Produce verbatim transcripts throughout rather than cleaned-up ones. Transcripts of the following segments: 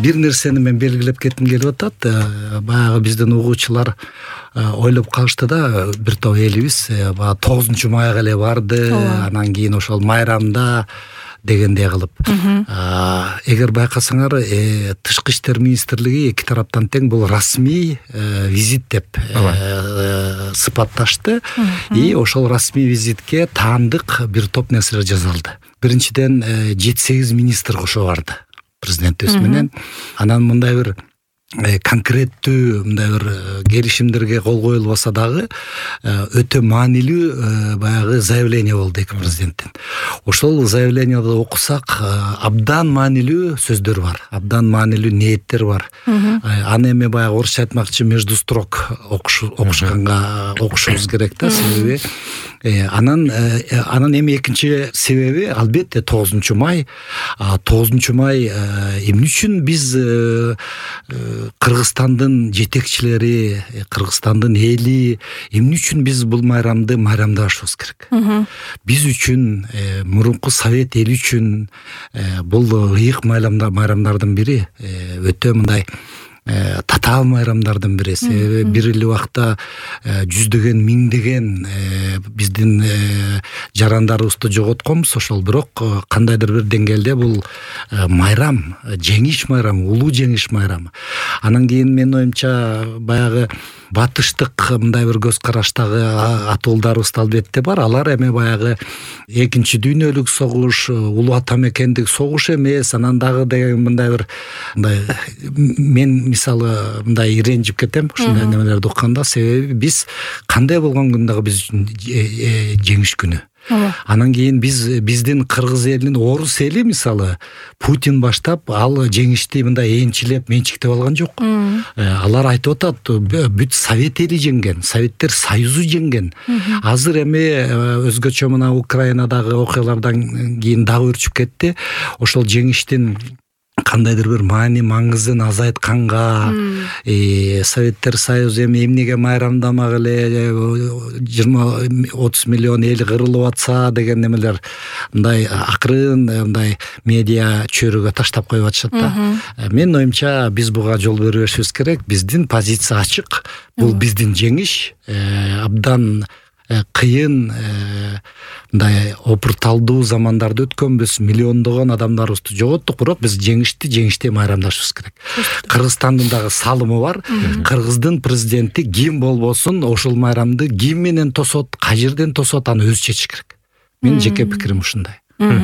бир нерсени мен белгилеп кетким келип атат. Баягы биздин угуучулар ойлоп калышты да, бир топ элибиз баягы тогузунчу майга эле барды, анан кийин ошол майрамда дегендей кылып. Эгер байкасаңар, Тышкы иштер министрлиги эки тараптан тең бул расмий визит деп сыпатташты. И ошол расмий визитке таандык бир топ нерселер жасалды. Биринчиден жети-сегиз министр кошо барды президентибиз менен. Анан мындай бир конкреттүү мындай бир келишимдерге кол коюлбаса дагы өтө маанилүү баягы заявление болду эки президенттен. Ошол заявлениеди окусак, абдан маанилүү сөздөр бар, абдан маанилүү ниеттер бар. Аны эми баягы орусча айтмакчы между строк окушканга окушубуз керек да, себеби анан анан эми экинчи себеби албетте тогузунчу май. тогузунчу май эмне үчүн биз Кыргызстандын жетекчилери, Кыргызстандын эли эмне үчүн биз бул майрамды майрамдашыбыз керек? Биз үчүн, мурунку совет эли үчүн бул ыйык майрамдардын бири, өтө мындай татаал майрамдардын бири. Себеби бир эле убакта жүздөгөн, миңдеген биздин жарандарыбызды жоготконбуз. Ошол бирок кандайдыр бир деңгээлде бул майрам, жеңиш майрамы, улуу жеңиш майрамы. Анан кийин менин оюмча баягы батыштык мындай бир көз караштагы атуулдарыбыз албетте бар. Алар эми баягы экинчи дүйнөлүк согуш, улуу ата мекендик согуш эмес, анан дагы деген мындай бир мындай мен мисалы мындай иренжип кетем ушундай немелерди укканда. Себеби биз кандай болгон күн дагы биз үчүн жеңиш күнү. Анан кийин биз биздин кыргыз элинин, орус эли мисалы Путин баштап ал жеңишти мындай энчилеп менчиктеп алган жок. Алар айтып атат, бүт совет эли жеңген, советтер союзу жеңген. Азыр эми өзгөчө мына Украинадагы окуялардан кийин дагы өрчүп кетти. Ошол жеңиштин кандайдыр бир маани маңызын азайтканга, советтер союзу эми эмнеге майрамдамак эле, жыйырма отуз миллион эл кырылып атса деген немелер мындай акырын мындай медиа чөйрөгө таштап коюп атышат да. Менин оюмча биз буга жол бербешибиз керек. Биздин позиция ачык. Бул биздин жеңиш, абдан кыйын мындай опурталдуу замандарды өткөнбүз, миллиондогон адамдарыбызды жоготтук, бирок биз жеңишти жеңиште майрамдашыбыз керек. Кыргызстандын дагы салымы бар. Кыргыздын президенти ким болбосун ошол майрамды ким менен тосот, кай жерден тосот, аны өзү чечиш керек. Менин жеке пикирим ушундай.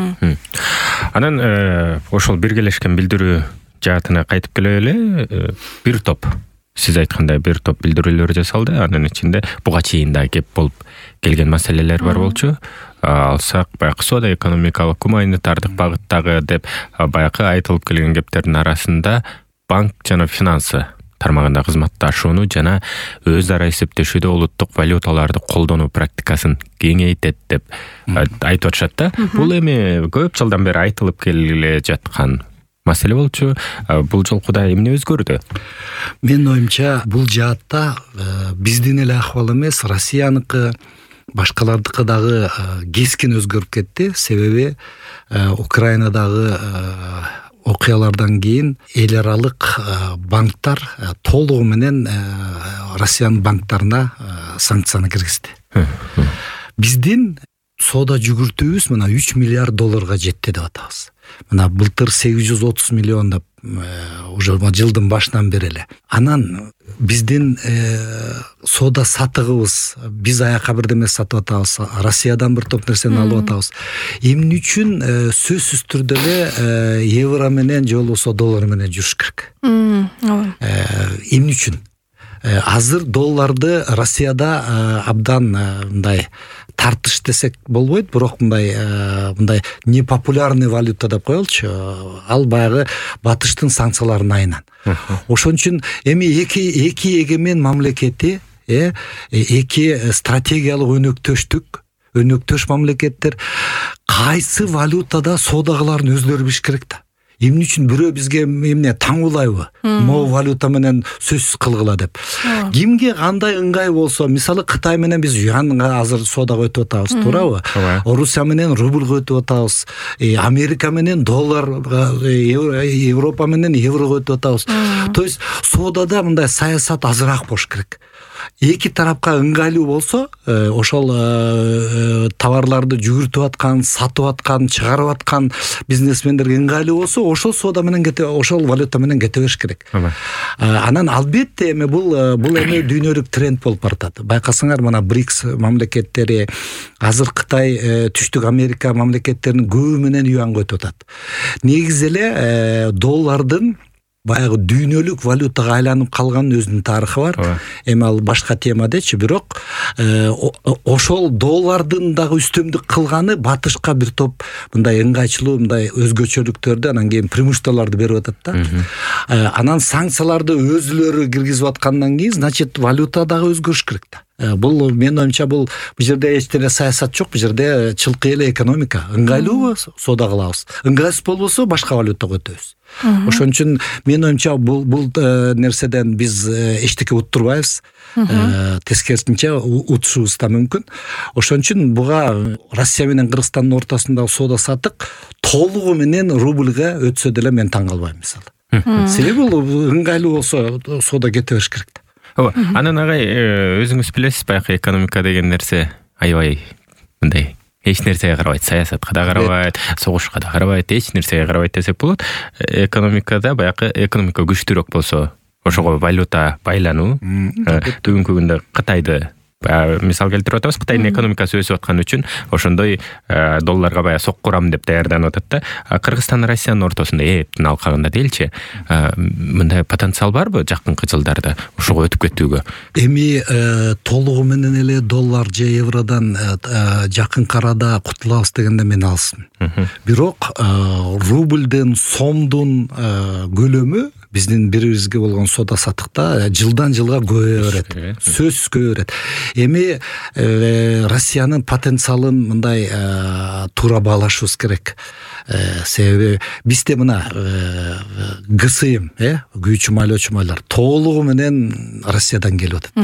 Анан ошол биргелешкен билдирүү жаатына кайтып келе эле, бир топ сиз айткандай бир топ билдирүүлөр жасалды. Анын ичинде буга чейин да кеп болуп келген маселелер бар болчу. Алсак баягы соода экономикалык, гуманитардык багыттагы деп баягы айтылып келген кептердин арасында банк жана финансы тармагында кызматташууну жана өз ара эсептешүүдө улуттук валюталарды колдонуу практикасын кеңейтет деп айтып атышат да. Бул эми көп жылдан бери айтылып келе жаткан маселе болчу. Бул жолкуда эмне өзгөрдү? Менин оюмча бул жаатта биздин эле акыбал эмес, Россияныкы, башкалардыкы дагы кескин өзгөрүп кетти. Себеби Украинадагы окуялардан кийин эл аралык банктар толугу менен Россиянын банктарына санкцияны киргизди. Биздин соода жүгүртүүбүз мына үч миллиард долларга жетти деп атабыз. Мына былтыр сегиз жүз отуз миллион деп уже жылдын башынан бери эле. Анан биздин соода сатыгыбыз, биз аяка бирдеме сатып атабыз, Россиядан бир топ нерсени алып атабыз. Эмне үчүн сөзсүз түрдө эле евро менен же болбосо доллар менен жүрүш керек? Эмне үчүн? Азыр долларды Россияда абдан мындай тартыш десек болбойт, бирок мындай мындай непопулярный валюта деп коелучу. Ал баягы батыштын санкцияларынын айынан. Ошон үчүн эми эки эки эгемен мамлекети, эки стратегиялык өнөктөштүк, өнөктөш мамлекеттер кайсы валютада соода кыларын өзлөрү билиш керек да. эмне үчүн бирөө бизге эмне таңуулайбы могу валюта менен сөзсүз кылгыла деп. Кимге кандай ыңгай болсо, мисалы Кытай менен биз юанга азыр соодага өтүп атабыз, туурабы? Орусия менен рубльга өтүп атабыз, Америка менен доллар, Европа менен еврого өтүп атабыз. То есть соодада мындай саясат азыраак болуш керек. Эки тарапка ыңгайлуу болсо, ошол товарларды жүгүртүп аткан, сатып аткан, чыгарып аткан бизнесмендерге ыңгайлуу болсо, ошол соода менен кете, ошол валюта менен кете бериш керек. Анан албетте эми бул бул эми дүйнөлүк тренд болуп баратат. Байкасаңар, мына брикс мамлекеттери, азыр Кытай, Түштүк Америка мамлекеттеринин көбү менен юанга өтүп атат. Негизи эле доллардын баягы дүйнөлүк валютага айланып калганын өзүнүн тарыхы бар. Эми ал башка тема дечи, бирок ошол доллардын дагы үстөмдүк кылганы батышка бир топ мындай ыңгайчылуу, мындай өзгөчөлүктөрдү, анан кийин преимуществолорду берип атат да. Анан санкцияларды өзүлөрү киргизип аткандан кийин, значит, валюта дагы өзгөрүш керек да. Бул менин оюмча бул бул жерде эч нерсе саясат жок, бул жерде чылкы эле экономика. Ыңгайлуубу соода кылабыз. Ыңгайсыз болбосо башка валютага өтөбүз. Ошон үчүн менин оюмча бул бул нерседен биз эчтеке уттурбайбыз. Тескерисинче утушубуз да мүмкүн. Ошон үчүн буга Россия менен Кыргызстандын ортосундагы соода саттык толугу менен рубльга өтсө деле мен таң калбайм, мисалы. Себеби бул ыңгайлуу болсо соода кете бериш керек да. Анан агай, өзүңүз билесиз, баягы экономика деген нерсе аябай мындай эч нерсеге карабайт, саясатка да карабайт, согушка да карабайт, эч нерсеге карабайт десек болот. Экономикада баягы экономика күчтүүрөөк болсо, ошого валюта байлануу, бүгүнкү күндө Кытайды мисал келтирип атабыз. Кытайдын экономикасы өсүп аткан үчүн ошондой долларга баягы соккурам деп даярданып атат да. Кыргызстан Россиянын ортосунда эптин алкагында делчи, мындай потенциал барбы жакынкы жылдарда ошого өтүп кетүүгө? Эми толугу менен эле доллар же евродан жакынкы арада кутулабыз дегенде мен алсын. Бирок рубльден сомдун көлөмү биздин бири-бирибизге болгон соода саттыкта жылдан жылга көбөйө берет. Сөзсүз көбөйө берет. Эми Россиянын потенциалын мындай туура баалашыбыз керек. Себеби бизде мына ГСМ, э, күйүүчү майлоочу майлар толугу менен Россиядан келип атат,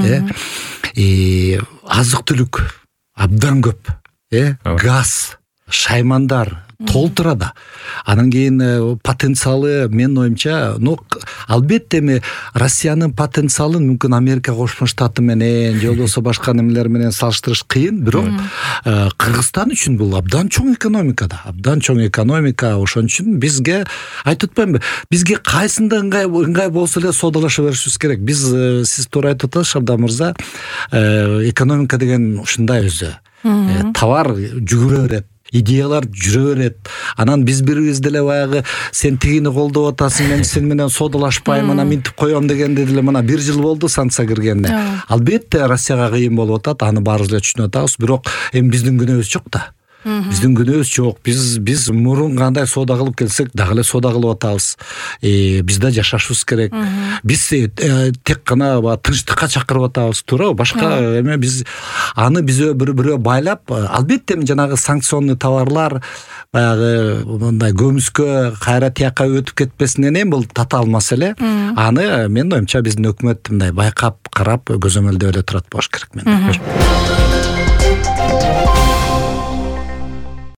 э. Азык-түлүк абдан көп, э, газ, шаймандар толтурада. Анан кийин потенциалы менин оюмча, ну, албетте эми Россиянын потенциалын мүмкүн Америка Кошмо Штаты менен же болбосо башка немелер менен салыштырыш кыйын, бирок Кыргызстан үчүн бул абдан чоң экономика да, абдан чоң экономика. Ошон үчүн бизге айтып атпаймынбы, бизге кайсында ыңгай ыңгай болсо эле соодалаша беришибиз керек. Биз сиз туура айтып атасыз, Абдан мырза, экономика деген ушундай өзү. Товар жүгүрө берет, идеялар жүрө берет. Анан биз бирибиз деле баягы сен тигини колдоп атасың, мен сен менен соодалашпайм, анан минтип коем дегенде деле мына бир жыл болду санкция киргенине. Албетте Россияга кыйын болуп атат, аны баарыбыз эле түшүнүп атабыз, бирок эми биздин күнөөбүз жок да. Биздин күнөөбүз жок. Биз биз мурун кандай соода кылып келсек, дагы эле соода кылып атабыз. Э, биз да жашашыбыз керек. Биз тек гана тынчтыкка чакырып атабыз, туурабы? Башка эме биз аны бизөө бирөө байлап, албетте жанагы санкционный товарлар баягы мындай көмүскө кайра тияка өтүп кетпесинен эми бул татаал маселе. Аны менин оюмча биздин өкмөт мындай байкап, карап, көзөмөлдөп эле турат болуш керек мен.